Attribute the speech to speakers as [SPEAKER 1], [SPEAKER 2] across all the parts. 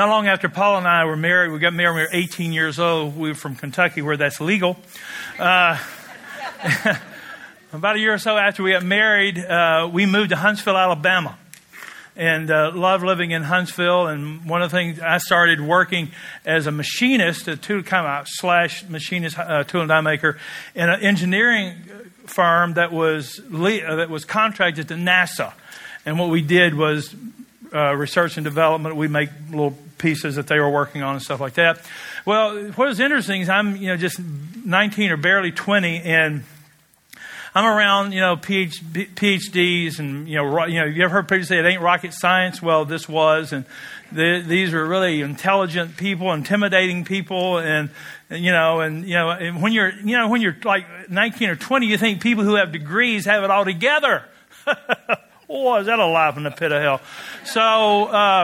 [SPEAKER 1] Not long after Paul and I were married, we got married when we were 18 years old. We were from Kentucky, where that's legal. About a year or so after we got married, we moved to Huntsville, Alabama. And loved living in Huntsville. And one of the things, I started working as a machinist, a tool kind of slash machinist, tool and die maker, in an engineering firm that was contracted to NASA. And what we did was research and development. We make little pieces that they were working on and stuff like that. Well, what was interesting is I'm just 19 or barely 20, and I'm around, PhDs and, you ever heard people say it ain't rocket science? Well, this was, and these are really intelligent people, intimidating people, and when you're like 19 or 20, you think people who have degrees have it all together. Oh, is that a laugh in the pit of hell? So,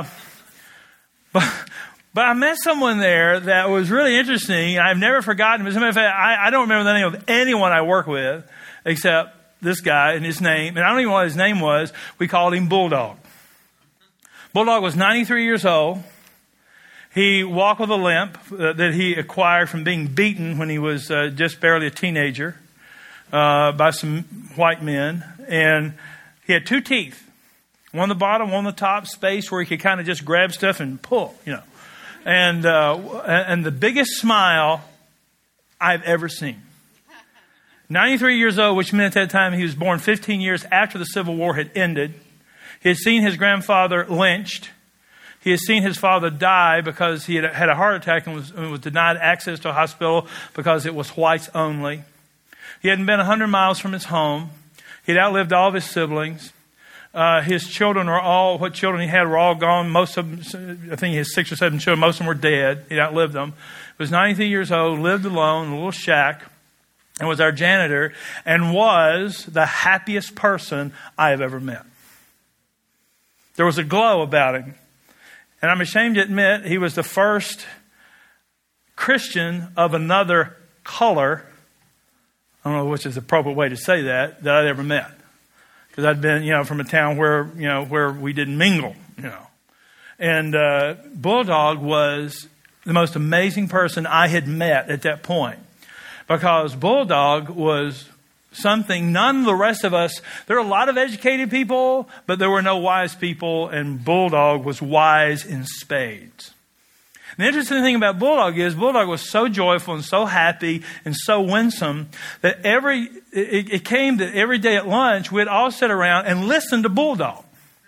[SPEAKER 1] but I met someone there that was really interesting. I've never forgotten. As a matter of fact, I don't remember the name of anyone I work with, except this guy and his name. And I don't even know what his name was. We called him Bulldog. Bulldog was 93 years old. He walked with a limp that he acquired from being beaten when he was just barely a teenager by some white men. And he had 2 teeth. One on the bottom, one on the top, space where he could kind of just grab stuff and pull, And the biggest smile I've ever seen. 93 years old, which meant at that time he was born 15 years after the Civil War had ended. He had seen his grandfather lynched. He had seen his father die because he had a heart attack and was denied access to a hospital because it was whites only. He hadn't been 100 miles from his home. He'd outlived all of his siblings. His children what children he had were all gone. Most of them, I think he has 6 or 7 children. Most of them were dead. He'd outlived them. He was 93 years old, lived alone in a little shack, and was our janitor, and was the happiest person I have ever met. There was a glow about him. And I'm ashamed to admit he was the first Christian of another color, I don't know which is the appropriate way to say that I'd ever met. Because I'd been, from a town where we didn't mingle, And Bulldog was the most amazing person I had met at that point. Because Bulldog was something none of the rest of us, there are a lot of educated people, but there were no wise people, and Bulldog was wise in spades. And the interesting thing about Bulldog is Bulldog was so joyful and so happy and so winsome that it came that every day at lunch we'd all sit around and listen to Bulldog.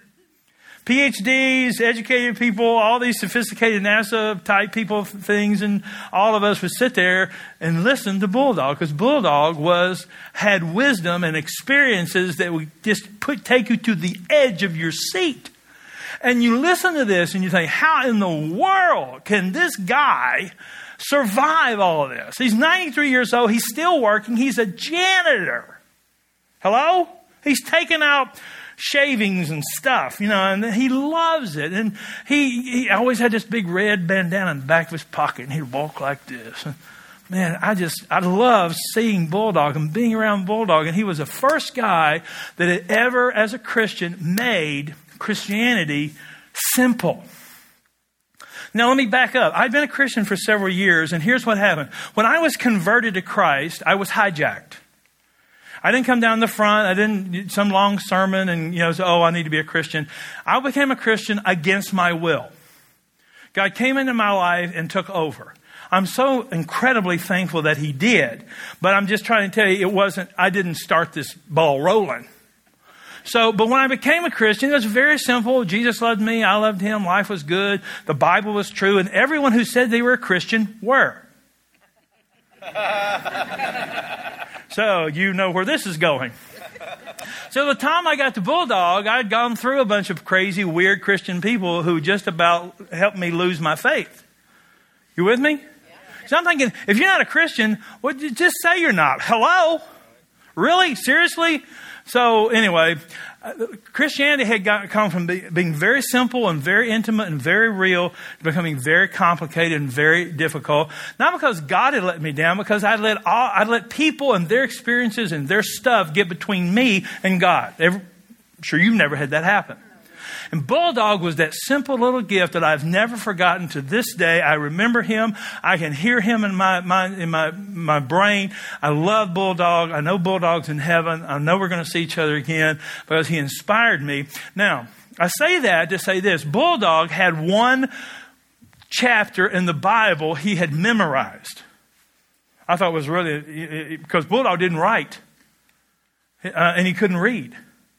[SPEAKER 1] PhDs, educated people, all these sophisticated NASA type people, things, and all of us would sit there and listen to Bulldog, because Bulldog had wisdom and experiences that would just take you to the edge of your seat. And you listen to this and you think, how in the world can this guy survive all of this? He's 93 years old. He's still working. He's a janitor. Hello? He's taking out shavings and stuff, and he loves it. And he always had this big red bandana in the back of his pocket, and he'd walk like this. And man, I love seeing Bulldog and being around Bulldog. And he was the first guy that had ever, as a Christian, made Christianity simple. Now, let me back up. I'd been a Christian for several years, and here's what happened. When I was converted to Christ, I was hijacked. I didn't come down the front. I didn't some long sermon and, say, I need to be a Christian. I became a Christian against my will. God came into my life and took over. I'm so incredibly thankful that he did. But I'm just trying to tell you, I didn't start this ball rolling. But when I became a Christian, it was very simple. Jesus loved me. I loved him. Life was good. The Bible was true. And everyone who said they were a Christian were. So you know where this is going. So the time I got to Bulldog, I'd gone through a bunch of crazy, weird Christian people who just about helped me lose my faith. You with me? So I'm thinking, if you're not a Christian, just say you're not. Hello? Really? Seriously? So anyway, Christianity had come from being very simple and very intimate and very real to becoming very complicated and very difficult. Not because God had let me down, because I'd let people and their experiences and their stuff get between me and God. I'm sure you've never had that happen. And Bulldog was that simple little gift that I've never forgotten to this day. I remember him. I can hear him in my brain. I love Bulldog. I know Bulldog's in heaven. I know we're going to see each other again because he inspired me. Now, I say that to say this. Bulldog had one chapter in the Bible he had memorized. I thought it was really, because Bulldog didn't write. And he couldn't read.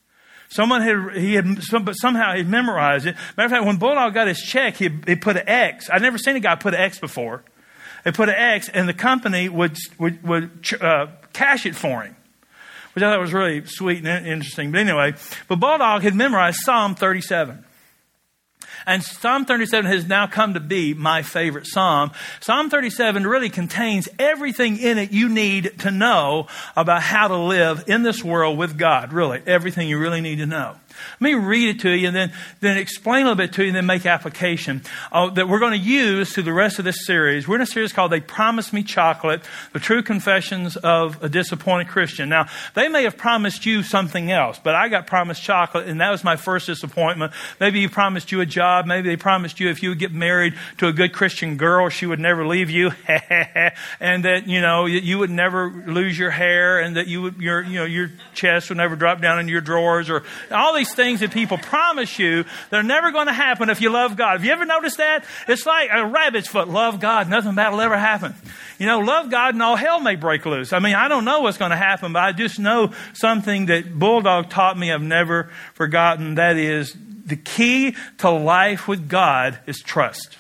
[SPEAKER 1] But somehow he memorized it. Matter of fact, when Bulldog got his check, he put an X. I'd never seen a guy put an X before. They put an X, and the company would cash it for him, which I thought was really sweet and interesting. But anyway, Bulldog had memorized Psalm 37. And Psalm 37 has now come to be my favorite psalm. Psalm 37 really contains everything in it you need to know about how to live in this world with God. Really, everything you really need to know. Let me read it to you and then explain a little bit to you and then make application that we're going to use through the rest of this series. We're in a series called They Promised Me Chocolate, The True Confessions of a Disappointed Christian. Now, they may have promised you something else, but I got promised chocolate, and that was my first disappointment. Maybe you promised you a job. Maybe they promised you if you would get married to a good Christian girl, she would never leave you, and that, you would never lose your hair, and that your chest would never drop down into your drawers, or all these things that people promise you that are never going to happen if you love God. Have you ever noticed that? It's like a rabbit's foot. Love God, nothing bad will ever happen. Love God and all hell may break loose. I mean, I don't know what's going to happen, but I just know something that Bulldog taught me I've never forgotten. That is, the key to life with God is trust.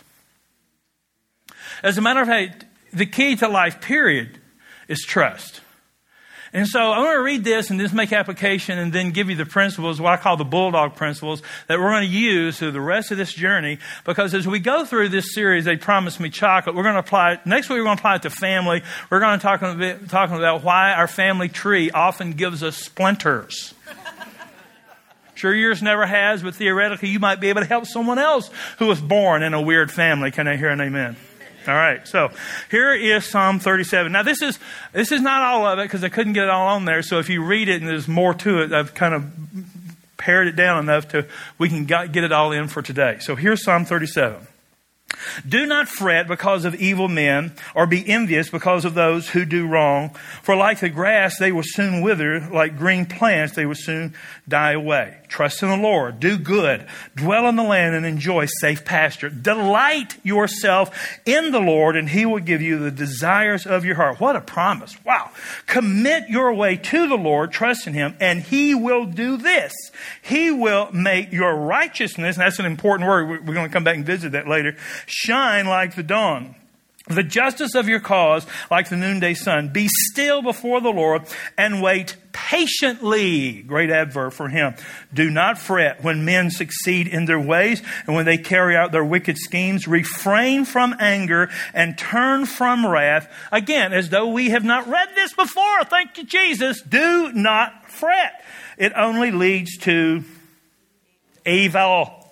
[SPEAKER 1] As a matter of fact, the key to life, period, is trust. And so I want to read this and just make application and then give you the principles, what I call the Bulldog principles, that we're going to use through the rest of this journey. Because as we go through this series, They Promised Me Chocolate, we're going to apply it. Next week, we're going to apply it to family. We're going to talking about why our family tree often gives us splinters. Sure, yours never has, but theoretically, you might be able to help someone else who was born in a weird family. Can I hear an amen? All right, so here is Psalm 37. Now, this is not all of it because I couldn't get it all on there. So if you read it and there's more to it, I've kind of pared it down enough to we can get it all in for today. So here's Psalm 37. Do not fret because of evil men, or be envious because of those who do wrong. For like the grass, they will soon wither. Like green plants, they will soon die away. Trust in the Lord. Do good. Dwell in the land and enjoy safe pasture. Delight yourself in the Lord, and He will give you the desires of your heart. What a promise. Wow. Commit your way to the Lord. Trust in Him, and He will do this. He will make your righteousness, and that's an important word. We're going to come back and visit that later, shine like the dawn. The justice of your cause like the noonday sun. Be still before the Lord and wait patiently. Great adverb for Him. Do not fret when men succeed in their ways and when they carry out their wicked schemes. Refrain from anger and turn from wrath. Again, as though we have not read this before. Thank you, Jesus. Do not fret. It only leads to evil.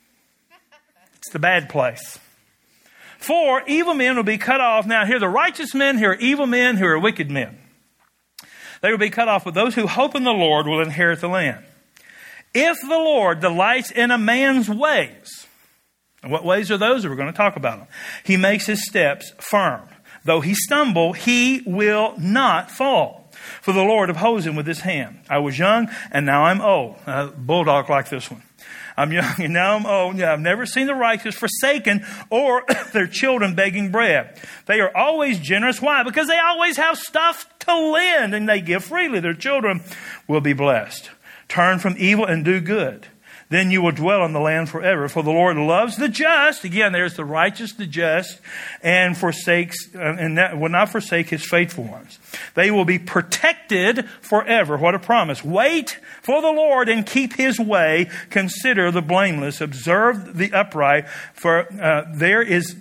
[SPEAKER 1] It's the bad place. For evil men will be cut off. Now, here are the righteous men, here are evil men, here are wicked men. They will be cut off, but those who hope in the Lord will inherit the land. If the Lord delights in a man's ways, and what ways are those? We're going to talk about them. He makes his steps firm. Though he stumble, he will not fall. For the Lord upholds him with his hand. I was young, and now I'm old. Bulldog like this one. I'm young and now I'm old. I've never seen the righteous forsaken or their children begging bread. They are always generous. Why? Because they always have stuff to lend and they give freely. Their children will be blessed. Turn from evil and do good. Then you will dwell in the land forever. For the Lord loves the just. Again, there's the righteous, the just, and will not forsake His faithful ones. They will be protected forever. What a promise. Wait for the Lord and keep His way. Consider the blameless. Observe the upright. For there is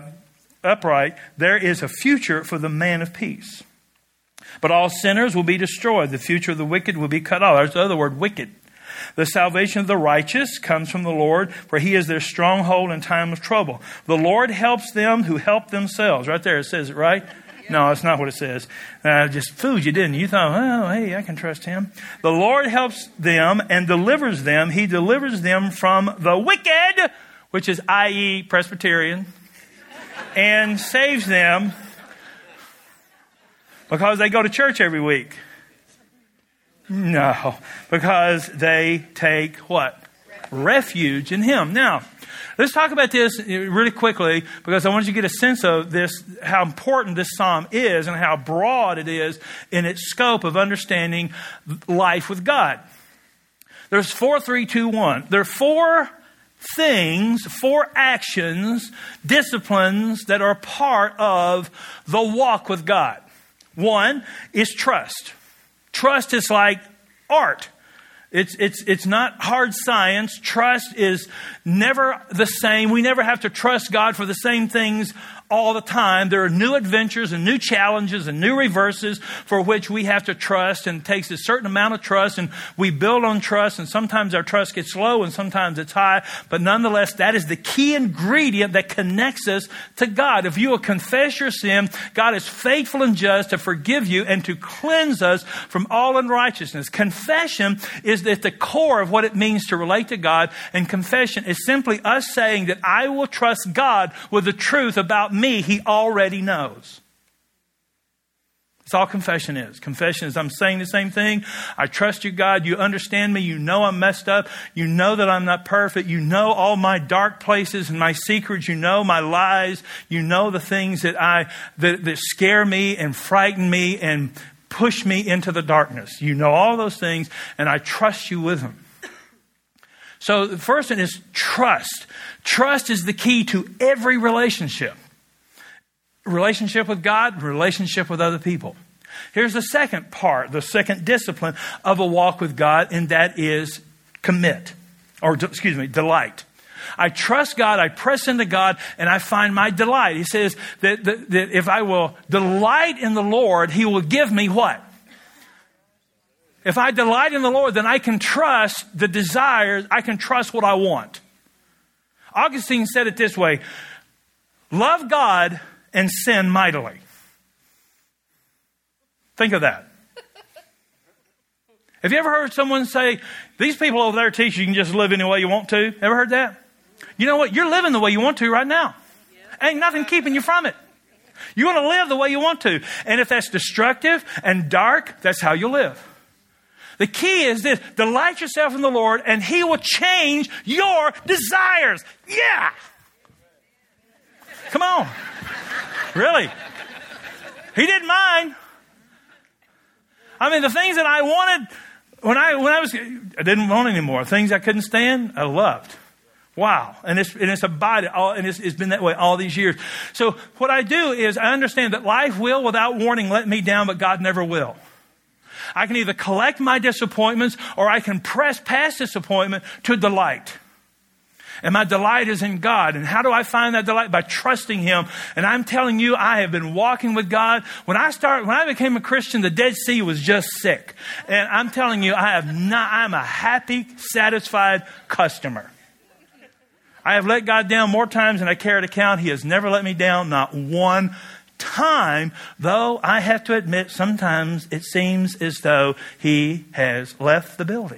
[SPEAKER 1] a future for the man of peace. But all sinners will be destroyed. The future of the wicked will be cut off. There's the other word, wicked. The salvation of the righteous comes from the Lord, for He is their stronghold in time of trouble. The Lord helps them who help themselves. Right there, it says it, right? No, that's not what it says. Just fooled you, didn't you? You thought, oh, hey, I can trust him. The Lord helps them and delivers them. He delivers them from the wicked, which is i.e. Presbyterian, and saves them because they go to church every week. No, because they take what? Refuge in him. Now, let's talk about this really quickly because I want you to get a sense of this, how important this psalm is and how broad it is in its scope of understanding life with God. There's 4, 3, 2, 1. There are 4 things, 4 actions, disciplines that are part of the walk with God. 1 is trust. Trust is like art. It's not hard science. Trust is never the same. We never have to trust God for the same things all the time. There are new adventures and new challenges and new reverses for which we have to trust, and it takes a certain amount of trust, and we build on trust, and sometimes our trust gets low and sometimes it's high, but nonetheless, that is the key ingredient that connects us to God. If you will confess your sin, God is faithful and just to forgive you and to cleanse us from all unrighteousness. Confession is at the core of what it means to relate to God, and confession is simply us saying that I will trust God with the truth about me he already knows. That's all confession is. Confession is I'm saying the same thing. I trust you, God. You understand me. You know I'm messed up. You know that I'm not perfect. You know all my dark places and my secrets. You know my lies. You know the things that that scare me and frighten me and push me into the darkness. You know all those things, and I trust you with them. So the first one is trust. Trust is the key to every relationship. Relationship with God, relationship with other people. Here's the second part, the second discipline of a walk with God, and that is delight. I trust God, I press into God, and I find my delight. He says that if I will delight in the Lord, he will give me what? If I delight in the Lord, then I can trust the desires, I can trust what I want. Augustine said it this way: love God and sin mightily. Think of that. Have you ever heard someone say, these people over there teach you can just live any way you want to? Ever heard that? You know what? You're living the way you want to right now. Ain't nothing keeping you from it. You want to live the way you want to. And if that's destructive and dark, that's how you live. The key is this: delight yourself in the Lord and he will change your desires. Yeah. Come on. Really? He didn't mind. I mean, the things that I wanted I didn't want anymore. Things I couldn't stand, I loved. Wow. And it's been that way all these years. So what I do is I understand that life will, without warning, let me down, but God never will. I can either collect my disappointments or I can press past disappointment to delight. And my delight is in God. And how do I find that delight? By trusting him. And I'm telling you, I have been walking with God. When I became a Christian, the Dead Sea was just sick. And I'm telling you, I'm a happy, satisfied customer. I have let God down more times than I care to count. He has never let me down, not one time, though I have to admit sometimes it seems as though he has left the building.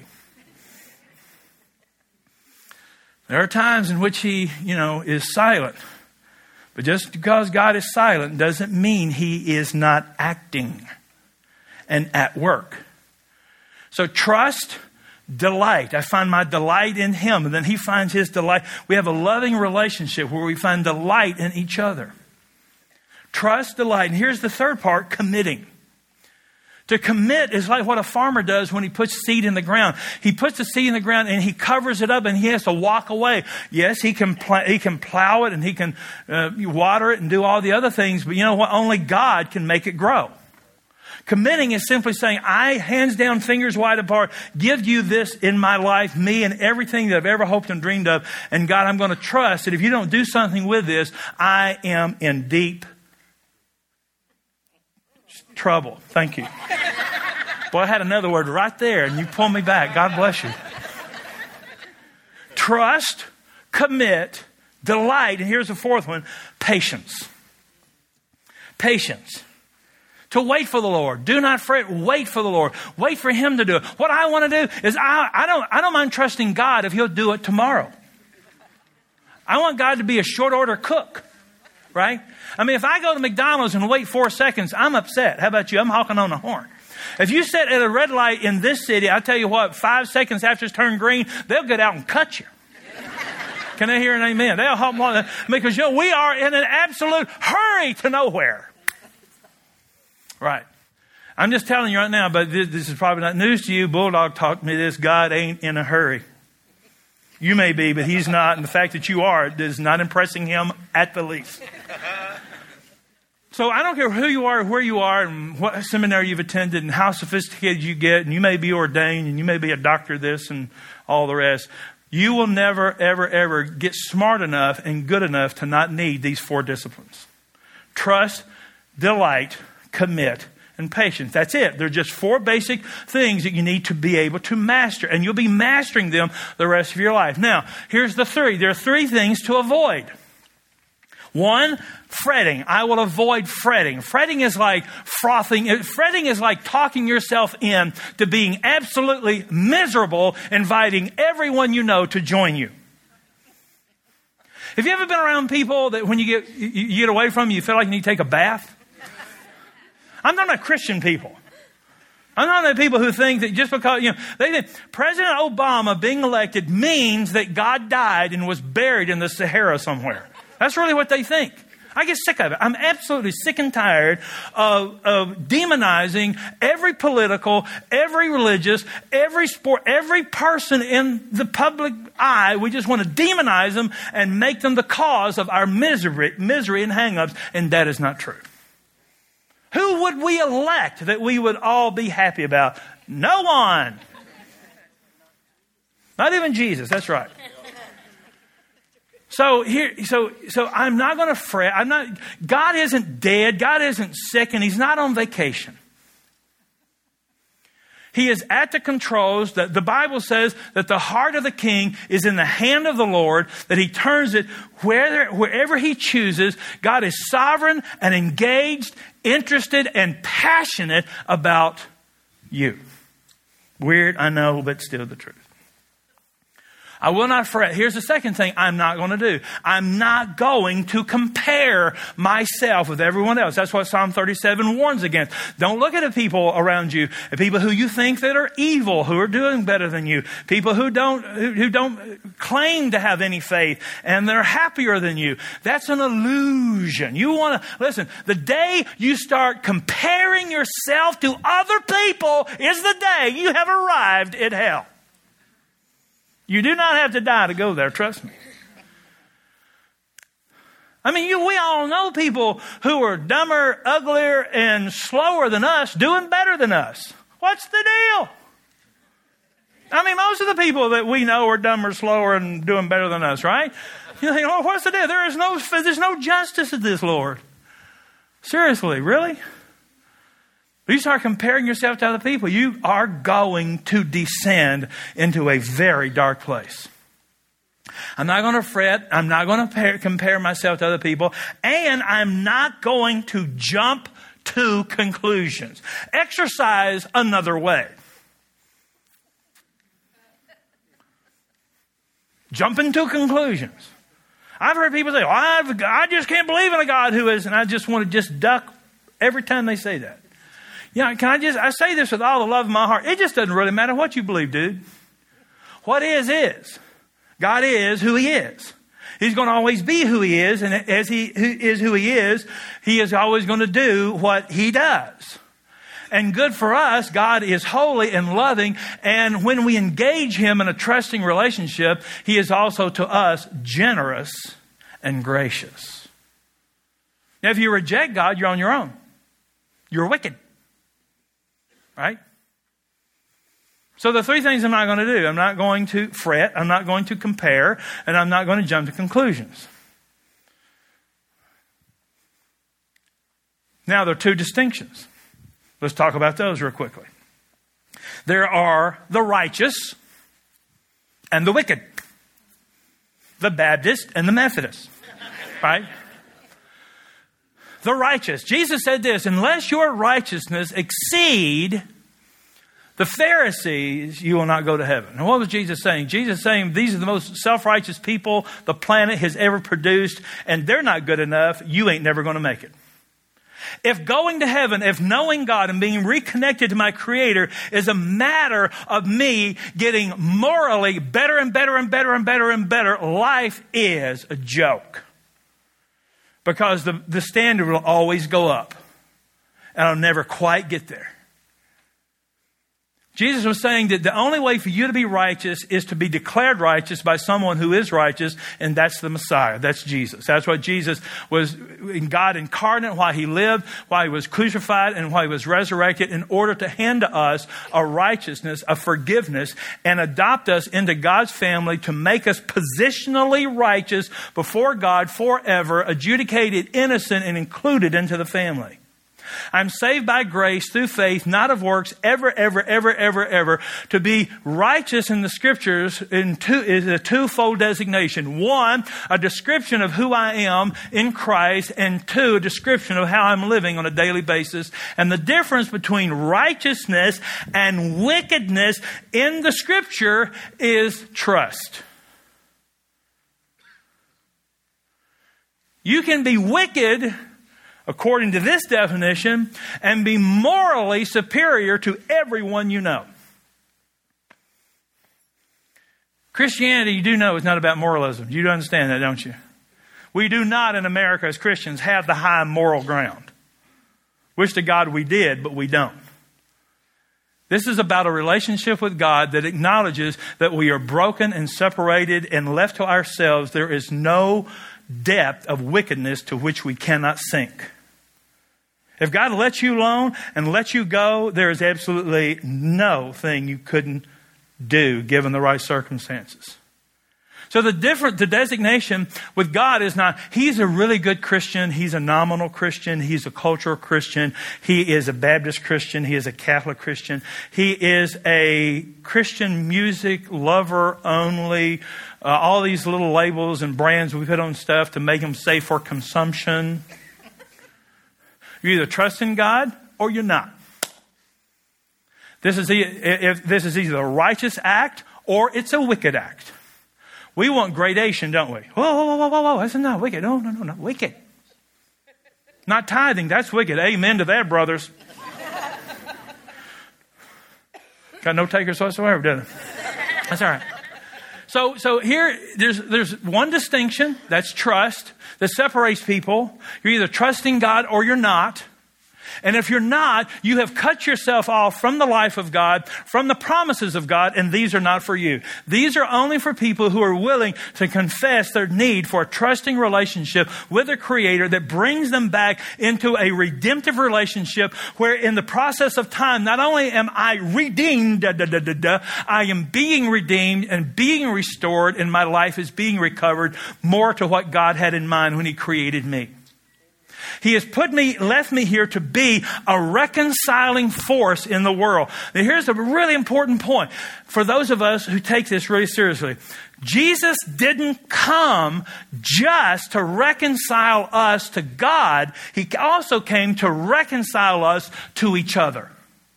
[SPEAKER 1] There are times in which he, is silent. But just because God is silent doesn't mean he is not acting and at work. So trust, delight. I find my delight in him, and then he finds his delight. We have a loving relationship where we find delight in each other. Trust, delight. And here's the third part: committing. To commit is like what a farmer does when he puts seed in the ground. He puts the seed in the ground and he covers it up and he has to walk away. Yes, he can plow it and he can water it and do all the other things. But you know what? Only God can make it grow. Committing is simply saying, I, hands down, fingers wide apart, give you this in my life, me and everything that I've ever hoped and dreamed of. And God, I'm going to trust that if you don't do something with this, I am in deep trouble. Thank you. Boy, I had another word right there and you pulled me back. God bless you. Trust, commit, delight, and here's the fourth one: patience. Patience. to wait for the Lord. Do not fret. Wait for the Lord. Wait for Him to do it. What I want to do is I don't mind trusting God if He'll do it tomorrow. I want God to be a short order cook, right? I mean, if I go to McDonald's and wait 4 seconds, I'm upset. How about you? I'm honking on the horn. If you sit at a red light in this city, I tell you what, 5 seconds after it's turned green, they'll get out and cut you. Can I hear an amen? They'll help more because we are in an absolute hurry to nowhere. Right. I'm just telling you right now, but this is probably not news to you. Bulldog taught me this. God ain't in a hurry. You may be, but He's not. And the fact that you are is not impressing Him at the least. So I don't care who you are, where you are, and what seminary you've attended, and how sophisticated you get, and you may be ordained, and you may be a doctor this and all the rest. You will never, ever, ever get smart enough and good enough to not need these 4 disciplines. Trust, delight, commit, and patience. That's it. They're just 4 basic things that you need to be able to master. And you'll be mastering them the rest of your life. Now, here's the 3. There are 3 things to avoid. 1, fretting. I will avoid fretting. Fretting is like frothing. Fretting is like talking yourself in to being absolutely miserable, inviting everyone you know to join you. Have you ever been around people that when you get away from them, you feel like you need to take a bath? I'm talking about Christian people. I'm talking about people who think that just because, they think President Obama being elected means that God died and was buried in the Sahara somewhere. That's really what they think. I get sick of it. I'm absolutely sick and tired of demonizing every political, every religious, every sport, every person in the public eye. We just want to demonize them and make them the cause of our misery and hang-ups, and that is not true. Who would we elect that we would all be happy about? No one. Not even Jesus. That's right. So I'm not going to fret. God isn't dead. God isn't sick, and He's not on vacation. He is at the controls. The Bible says that the heart of the king is in the hand of the Lord, that He turns it wherever He chooses. God is sovereign and engaged, interested, and passionate about you. Weird, I know, but still the truth. I will not fret. Here's the second thing I'm not going to do. I'm not going to compare myself with everyone else. That's what Psalm 37 warns against. Don't look at the people around you, at people who you think that are evil, who are doing better than you, people who don't claim to have any faith, and they're happier than you. That's an illusion. You want to, listen, the day you start comparing yourself to other people is the day you have arrived at hell. You do not have to die to go there, trust me. I mean, we all know people who are dumber, uglier, and slower than us doing better than us. What's the deal? I mean, most of the people that we know are dumber, slower, and doing better than us, right? You think, oh, what's the deal? There's no justice in this, Lord. Seriously, really? You start comparing yourself to other people, you are going to descend into a very dark place. I'm not going to fret. I'm not going to compare myself to other people. And I'm not going to jump to conclusions. Exercise another way. Jumping to conclusions. I've heard people say, well, I just can't believe in a God who is, and I just want to just duck every time they say that. I say this with all the love of my heart. It just doesn't really matter what you believe, dude. What is. God is who He is. He's going to always be who He is. And as He is who He is always going to do what He does. And good for us, God is holy and loving. And when we engage Him in a trusting relationship, He is also to us generous and gracious. Now, if you reject God, you're on your own. You're wicked. Right? So the 3 things I'm not going to do. I'm not going to fret. I'm not going to compare. And I'm not going to jump to conclusions. Now, there are 2 distinctions. Let's talk about those real quickly. There are the righteous and the wicked. The Baptist and the Methodist. Right? the righteous. Jesus said this, unless your righteousness exceed the Pharisees, you will not go to heaven. And what was Jesus saying? Jesus saying these are the most self-righteous people the planet has ever produced, and they're not good enough. You ain't never going to make it. If going to heaven, if knowing God and being reconnected to my Creator is a matter of me getting morally better and better and better and better and better, life is a joke. Because the standard will always go up. And I'll never quite get there. Jesus was saying that the only way for you to be righteous is to be declared righteous by someone who is righteous, and that's the Messiah. That's Jesus. That's what Jesus was, in God incarnate, while he lived, while he was crucified, and while he was resurrected, in order to hand to us a righteousness, a forgiveness, and adopt us into God's family to make us positionally righteous before God forever, adjudicated innocent, and included into the family. I'm saved by grace through faith, not of works, ever. To be righteous in the Scriptures is a twofold designation. One, a description of who I am in Christ, and two, a description of how I'm living on a daily basis. And the difference between righteousness and wickedness in the Scripture is trust. You can be wicked according to this definition, and be morally superior to everyone you know. Christianity, you do know, is not about moralism. You do understand that, don't you? We do not in America as Christians have the high moral ground. Wish to God we did, but we don't. This is about a relationship with God that acknowledges that we are broken and separated and left to ourselves. There is no depth of wickedness to which we cannot sink. If God lets you alone and lets you go, there is absolutely no thing you couldn't do given the right circumstances. So the designation with God is not, he's a really good Christian, he's a nominal Christian, he's a cultural Christian, he is a Baptist Christian, he is a Catholic Christian, he is a Christian music lover only, all these little labels and brands we put on stuff to make them safe for consumption. You either trust in God or you're not. This is either a righteous act or it's a wicked act. We want gradation, don't we? Whoa, that's not wicked. No, not wicked. Not tithing, that's wicked. Amen to that, brothers. Got no takers whatsoever, does it? That's all right. So here, there's one distinction, that's trust, that separates people. You're either trusting God or you're not. And if you're not, you have cut yourself off from the life of God, from the promises of God, and these are not for you. These are only for people who are willing to confess their need for a trusting relationship with a Creator that brings them back into a redemptive relationship where in the process of time, not only am I redeemed, I am being redeemed and being restored, and my life is being recovered more to what God had in mind when He created me. He has left me here to be a reconciling force in the world. Now here's a really important point for those of us who take this really seriously. Jesus didn't come just to reconcile us to God. He also came to reconcile us to each other.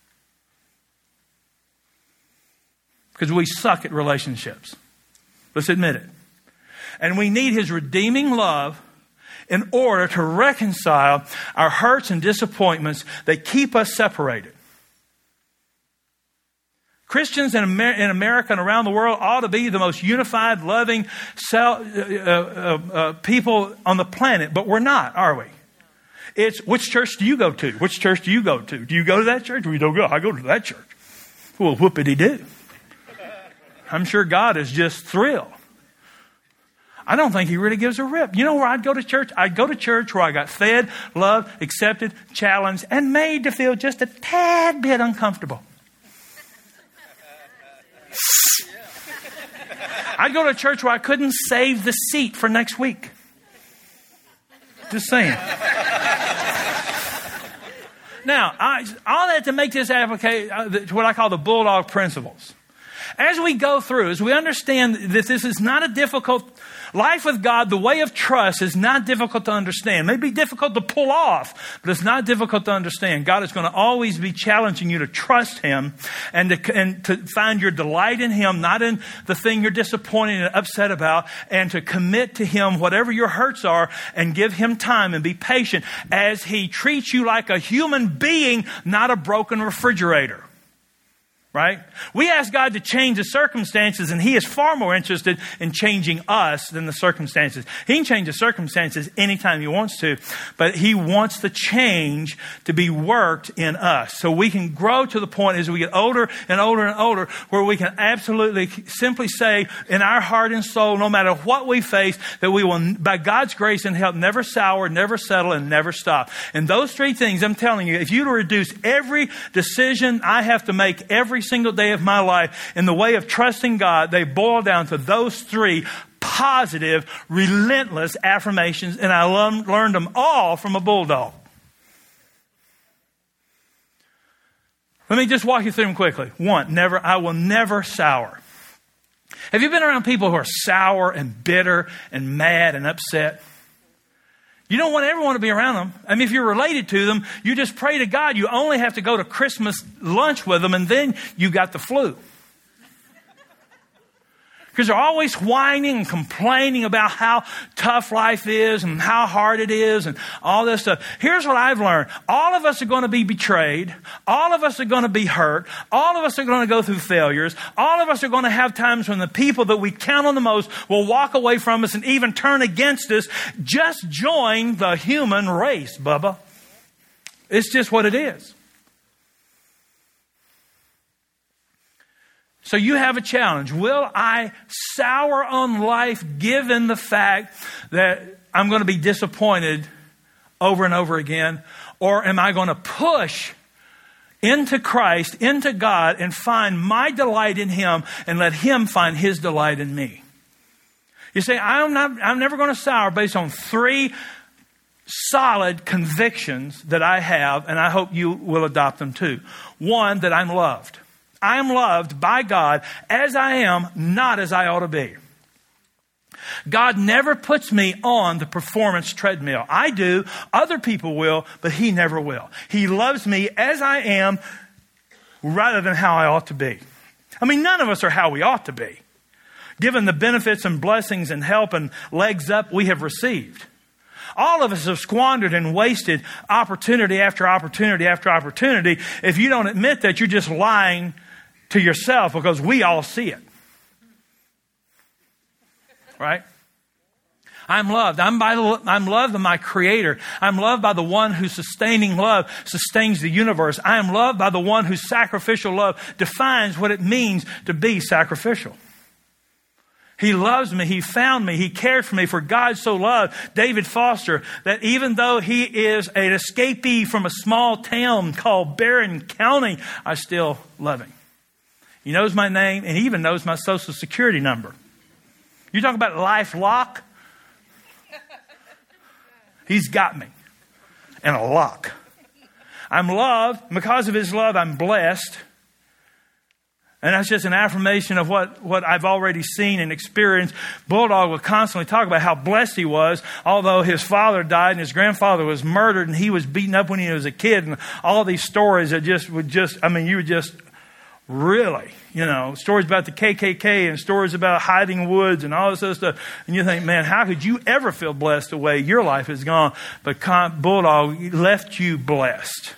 [SPEAKER 1] Because we suck at relationships. Let's admit it. And we need His redeeming love in order to reconcile our hurts and disappointments that keep us separated. Christians in America and around the world ought to be the most unified, loving people on the planet, but we're not, are we? It's, which church do you go to? Which church do you go to? Do you go to that church or you don't go? I go to that church. Well, whoopity-doo. I'm sure God is just thrilled. I don't think He really gives a rip. You know where I'd go to church? I'd go to church where I got fed, loved, accepted, challenged, and made to feel just a tad bit uncomfortable. I'd go to church where I couldn't save the seat for next week. Just saying. Now, all that to make this application to what I call the bulldog principles. As we go through, as we understand that this is not a difficult Life with God, the way of trust, is not difficult to understand. It may be difficult to pull off, but it's not difficult to understand. God is going to always be challenging you to trust Him and to find your delight in Him, not in the thing you're disappointed and upset about, and to commit to Him whatever your hurts are and give Him time and be patient as He treats you like a human being, not a broken refrigerator. Right? We ask God to change the circumstances, and He is far more interested in changing us than the circumstances. He can change the circumstances anytime He wants to, but He wants the change to be worked in us. So we can grow to the point as we get older and older and older where we can absolutely simply say in our heart and soul, no matter what we face, that we will, by God's grace and help, never sour, never settle, and never stop. And those three things, I'm telling you, if you reduce every decision I have to make every single day of my life in the way of trusting God, they boil down to those three positive, relentless affirmations, and I learned them all from a bulldog. Let me just walk you through them quickly. One, I will never sour. Have you been around people who are sour and bitter and mad and upset? You don't ever want to be around them. I mean, if you're related to them, you just pray to God. You only have to go to Christmas lunch with them, and then you got the flu. Because they're always whining and complaining about how tough life is and how hard it is and all this stuff. Here's what I've learned. All of us are going to be betrayed. All of us are going to be hurt. All of us are going to go through failures. All of us are going to have times when the people that we count on the most will walk away from us and even turn against us. Just join the human race, Bubba. It's just what it is. So you have a challenge. Will I sour on life given the fact that I'm going to be disappointed over and over again? Or am I going to push into Christ, into God, and find my delight in Him and let Him find His delight in me? You say, I'm never going to sour based on three solid convictions that I have, and I hope you will adopt them too. One, that I'm loved. I am loved by God as I am, not as I ought to be. God never puts me on the performance treadmill. I do. Other people will, but He never will. He loves me as I am rather than how I ought to be. I mean, none of us are how we ought to be, given the benefits and blessings and help and legs up we have received. All of us have squandered and wasted opportunity after opportunity after opportunity. If you don't admit that, you're just lying to yourself, because we all see it. Right? I'm loved. I'm loved by my Creator. I'm loved by the one whose sustaining love sustains the universe. I am loved by the one whose sacrificial love defines what it means to be sacrificial. He loves me. He found me. He cared for me. For God so loved David Foster that even though he is an escapee from a small town called Barron County, I still love him. He knows my name, and he even knows my Social Security number. You talk about life lock? He's got me. And a lock. I'm loved. Because of His love, I'm blessed. And that's just an affirmation of what I've already seen and experienced. Bulldog would constantly talk about how blessed he was, although his father died and his grandfather was murdered and he was beaten up when he was a kid. And all these stories that you would just really, stories about the KKK and stories about hiding woods and all this other stuff. And you think, man, how could you ever feel blessed the way your life has gone? But Bulldog left you blessed.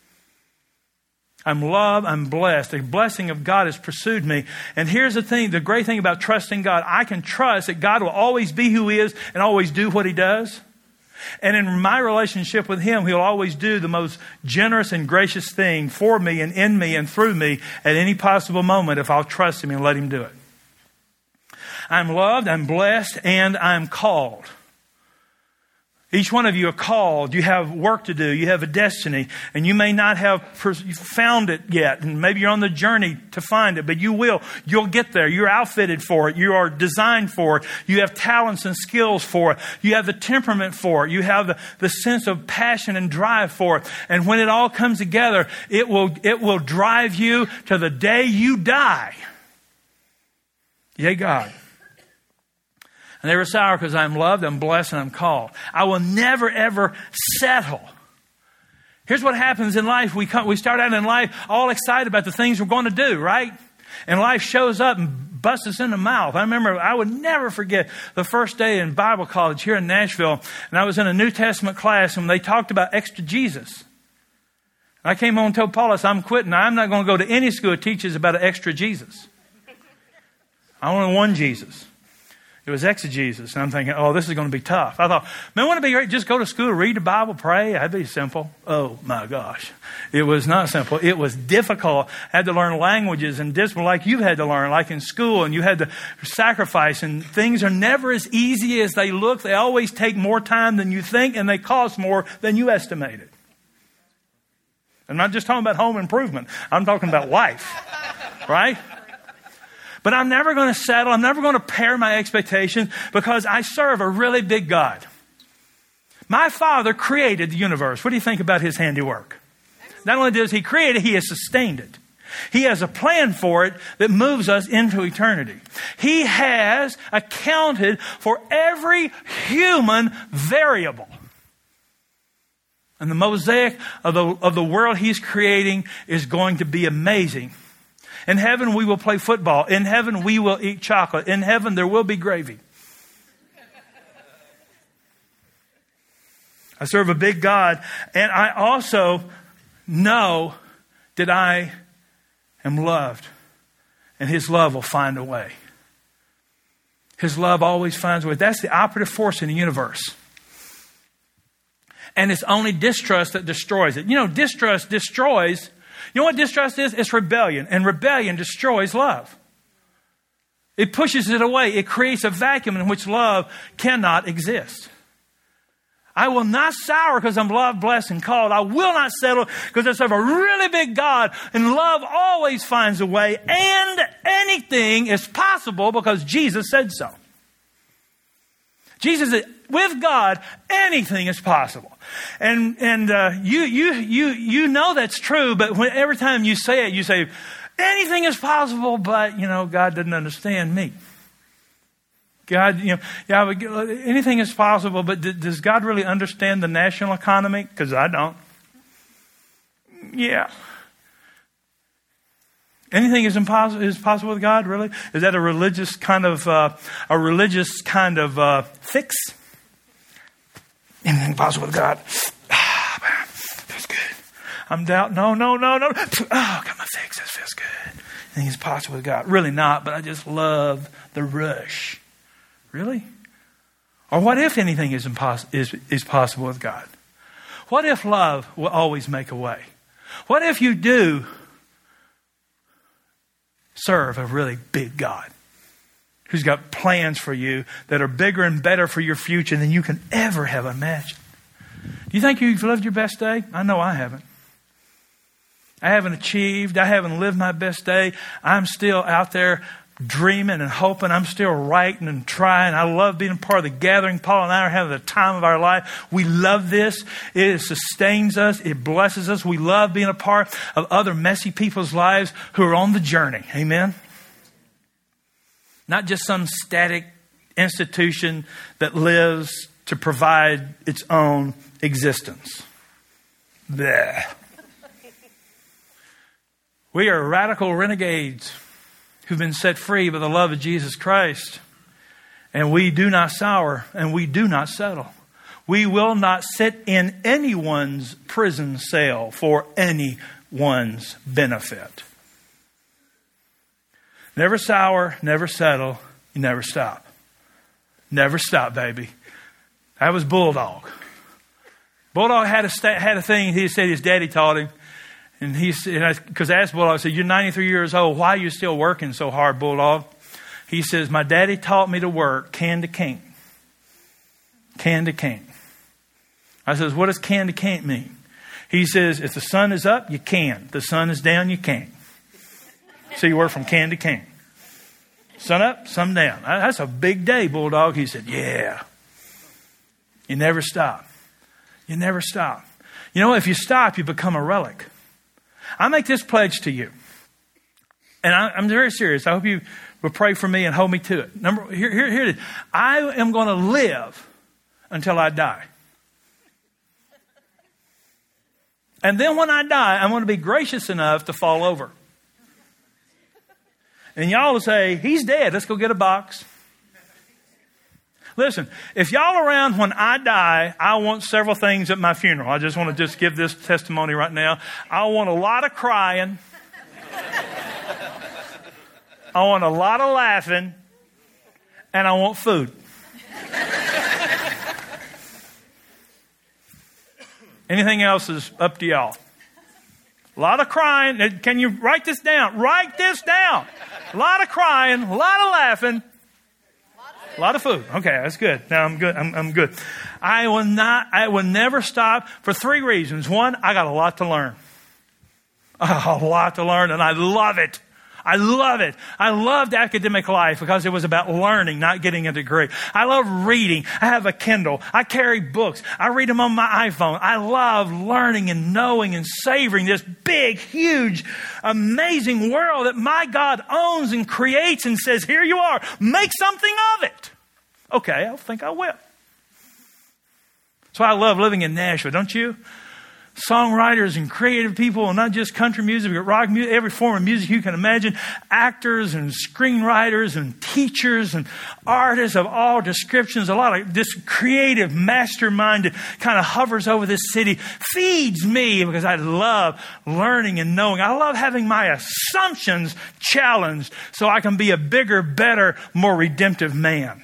[SPEAKER 1] I'm loved, I'm blessed. The blessing of God has pursued me. And here's the thing, the great thing about trusting God, I can trust that God will always be who He is and always do what He does. And in my relationship with Him, He'll always do the most generous and gracious thing for me and in me and through me at any possible moment if I'll trust Him and let Him do it. I'm loved, I'm blessed, and I'm called. Each one of you are called. You have work to do. You have a destiny. And you may not have found it yet. And maybe you're on the journey to find it. But you will. You'll get there. You're outfitted for it. You are designed for it. You have talents and skills for it. You have the temperament for it. You have the sense of passion and drive for it. And when it all comes together, it will drive you to the day you die. Yea, God. I never sour because I'm loved, I'm blessed, and I'm called. I will never, ever settle. Here's what happens in life. We start out in life all excited about the things we're going to do, right? And life shows up and busts us in the mouth. I remember, I would never forget the first day in Bible college here in Nashville. And I was in a New Testament class and they talked about exegesis. I came home and told Paulus, I'm quitting. I'm not going to go to any school that teaches about an extra Jesus. I only one Jesus. It was exegesis. And I'm thinking, oh, this is going to be tough. I thought, man, wouldn't it be great? Just go to school, read the Bible, pray. That'd be simple. Oh, my gosh. It was not simple. It was difficult. I had to learn languages and discipline like you've had to learn, like in school. And you had to sacrifice. And things are never as easy as they look. They always take more time than you think. And they cost more than you estimated. I'm not just talking about home improvement. I'm talking about life. Right? But I'm never going to settle. I'm never going to pair my expectations because I serve a really big God. My Father created the universe. What do you think about His handiwork? Not only does He create it, He has sustained it. He has a plan for it that moves us into eternity. He has accounted for every human variable. And the mosaic of the world He's creating is going to be amazing. In heaven, we will play football. In heaven, we will eat chocolate. In heaven, there will be gravy. I serve a big God. And I also know that I am loved. And His love will find a way. His love always finds a way. That's the operative force in the universe. And it's only distrust that destroys it. You know, distrust destroys. You know what distrust is? It's rebellion. And rebellion destroys love. It pushes it away. It creates a vacuum in which love cannot exist. I will not sour because I'm loved, blessed, and called. I will not settle because I serve a really big God. And love always finds a way. And anything is possible because Jesus said so. Jesus said, with God, anything is possible. And you know that's true, but every time you say it, you say, anything is possible, but, God doesn't understand me. God, anything is possible, but does God really understand the national economy? Because I don't. Yeah. Anything is possible with God, really? Is that a religious kind of fix? Anything possible with God? Man, feels good. I'm doubting. No. Oh, got my fix. This feels good. Anything is possible with God? Really not, but I just love the rush. Really? Or what if anything is possible with God? What if love will always make a way? What if you do serve a really big God who's got plans for you that are bigger and better for your future than you can ever have imagined? Do you think you've lived your best day? I know I haven't. I haven't achieved. I haven't lived my best day. I'm still out there dreaming and hoping. I'm still writing and trying. I love being a part of the gathering. Paul and I are having the time of our life. We love this. It sustains us. It blesses us. We love being a part of other messy people's lives who are on the journey. Amen? Not just some static institution that lives to provide its own existence. Blech. We are radical renegades who've been set free by the love of Jesus Christ. And we do not sour and we do not settle. We will not sit in anyone's prison cell for anyone's benefit. Never sour, never settle, you never stop. Never stop, baby. That was Bulldog. Bulldog had a thing he said his daddy taught him. And because I asked Bulldog, I said, you're 93 years old. Why are you still working so hard, Bulldog? He says, my daddy taught me to work can to can't. Can to can't. I says, what does can to can't mean? He says, if the sun is up, you can. If the sun is down, you can't. So you work from can to can't. Sun up, sun down. That's a big day, Bulldog. He said, yeah. You never stop. You never stop. You know, if you stop, you become a relic. I make this pledge to you. And I'm very serious. I hope you will pray for me and hold me to it. Here it is. I am going to live until I die. And then when I die, I'm going to be gracious enough to fall over. And y'all will say, he's dead. Let's go get a box. Listen, if y'all are around when I die, I want several things at my funeral. I just want to give this testimony right now. I want a lot of crying. I want a lot of laughing. And I want food. Anything else is up to y'all. A lot of crying. Can you write this down? Write this down. A lot of crying, a lot of laughing, a lot of food. Okay, that's good. Now I'm good. I'm good. I will never stop for 3 reasons. One, I got a lot to learn. A lot to learn, and I love it. I love it. I loved academic life because it was about learning, not getting a degree. I love reading. I have a Kindle. I carry books. I read them on my iPhone. I love learning and knowing and savoring this big, huge, amazing world that my God owns and creates and says, here you are. Make something of it. Okay, I think I will. So I love living in Nashville, don't you? Songwriters and creative people, and not just country music, but rock music, every form of music you can imagine. Actors and screenwriters and teachers and artists of all descriptions. A lot of this creative mastermind that kind of hovers over this city feeds me because I love learning and knowing. I love having my assumptions challenged so I can be a bigger, better, more redemptive man.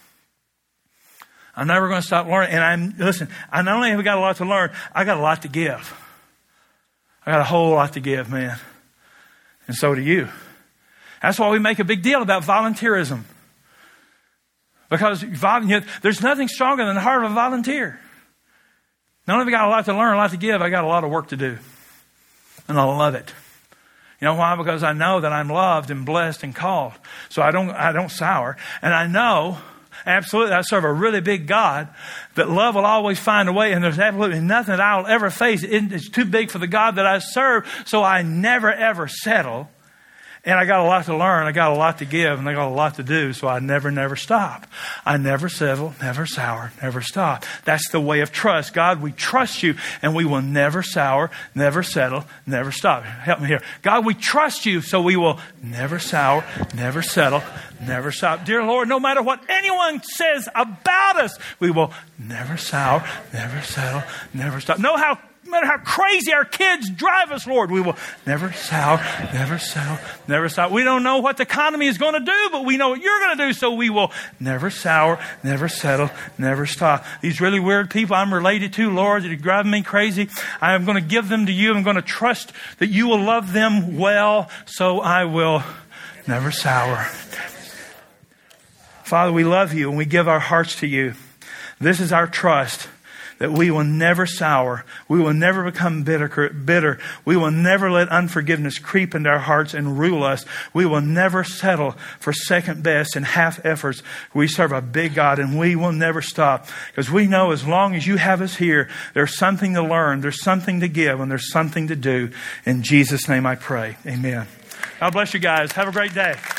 [SPEAKER 1] I'm never going to stop learning. And listen, I not only have got a lot to learn, I got a lot to give. I got a whole lot to give, man. And so do you. That's why we make a big deal about volunteerism. Because there's nothing stronger than the heart of a volunteer. Not only have I got a lot to learn, a lot to give, I got a lot of work to do. And I love it. You know why? Because I know that I'm loved and blessed and called. So I don't sour. And I know, absolutely, I serve a really big God, that love will always find a way, and there's absolutely nothing that I'll ever face. It's too big for the God that I serve, so I never, ever settle. And I got a lot to learn, I got a lot to give, and I got a lot to do, so I never stop. I never settle, never sour, never stop. That's the way of trust. God, we trust you, and we will never sour, never settle, never stop. Help me here. God, we trust you, so we will never sour, never settle, never stop. Dear Lord, no matter what anyone says about us, we will never sour, never settle, never stop. No matter how crazy our kids drive us, Lord, we will never sour, never settle, never stop. We don't know what the economy is going to do, but we know what you're going to do, so we will never sour, never settle, never stop. These really weird people I'm related to, Lord, that are driving me crazy, I am going to give them to you. I'm going to trust that you will love them well, so I will never sour. Father, we love you and we give our hearts to you. This is our trust, that we will never sour. We will never become bitter. We will never let unforgiveness creep into our hearts and rule us. We will never settle for second best and half efforts. We serve a big God, and we will never stop, because we know as long as you have us here, there's something to learn, there's something to give, and there's something to do. In Jesus' name I pray. Amen. God bless you guys. Have a great day.